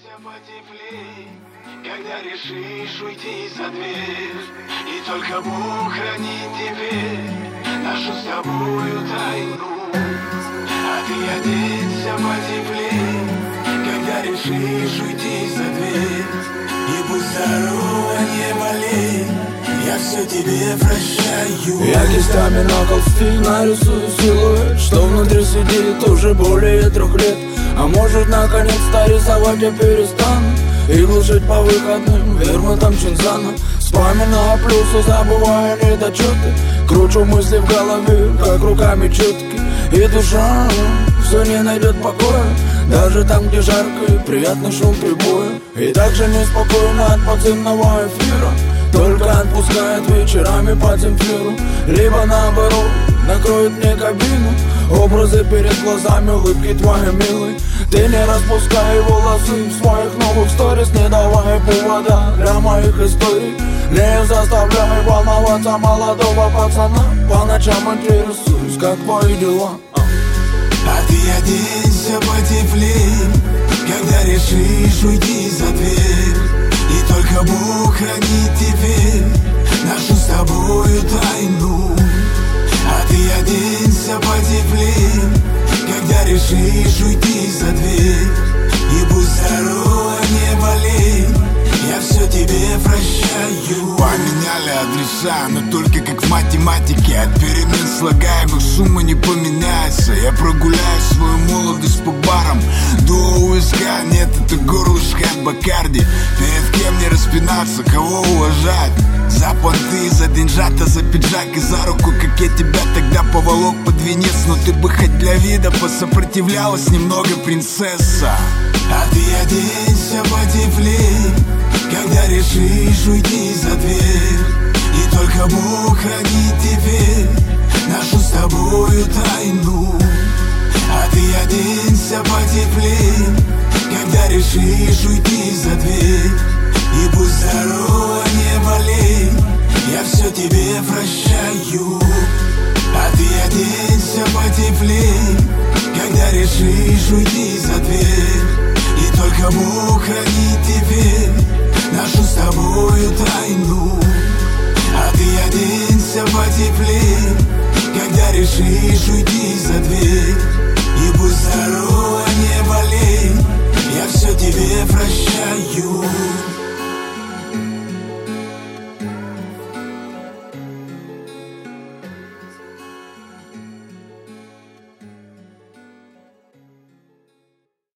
оденься потеплей, когда решишь уйти за дверь. И только Бог хранит теперь нашу с тобою тайну. А ты оденься потеплей, когда решишь уйти за дверь. И будь здорова, не болей, я все тебе прощаю. Я кистями на холсте нарисую силуэт, что внутри сидит уже более 3 лет. А может наконец-то рисовать я перестану и глушить по выходным вермутом Чинзана. Вспоминая плюсы, забывая недочеты, кручу мысли в голове, как руками четки. И душа все не найдет покоя, даже там, где жарко и приятный шум прибоя. И так же неспокойно от подземного эфира, только отпускает вечерами по земфиру. Либо наоборот, накроет мне кабину, образы перед глазами, улыбки твои милые. Ты не распускай волосы в своих новых сторис, не давай повода для моих историй. Не заставляй волноваться молодого пацана, по ночам интересуюсь, как твои дела. А ты оденься потеплей, когда решишь уйти за дверь. И только Бог хранит теперь нашу с тобою тайну. А ты оденься потеплей, когда решишь уйти за дверь. И будь здорова, не болей, я все тебе прощаю. Поменяли адреса, но только как в математике. От перемен слагаемых сумма не поменяется. Я прогуляю свою молодость по барам до УСК. Нет, это горлышко от Бакарди. Перед кем не распинаться, кого уважать? За понты, за деньжата, за пиджак и за руку, как я тебя тогда поволок под венец. Но ты бы хоть для вида посопротивлялась немного, принцесса. А ты оденься потеплей, когда решишь уйти за дверь. И только Бог хранит теперь нашу с тобою тайну. А ты оденься потеплей, когда решишь уйти за дверь. И будь здорова, не болей, я все тебе прощаю. А ты оденься потеплей, когда решишь уйти за дверь. И только Бог хранит теперь нашу с тобою тайну. А ты оденься потеплей, когда решишь уйти за дверь.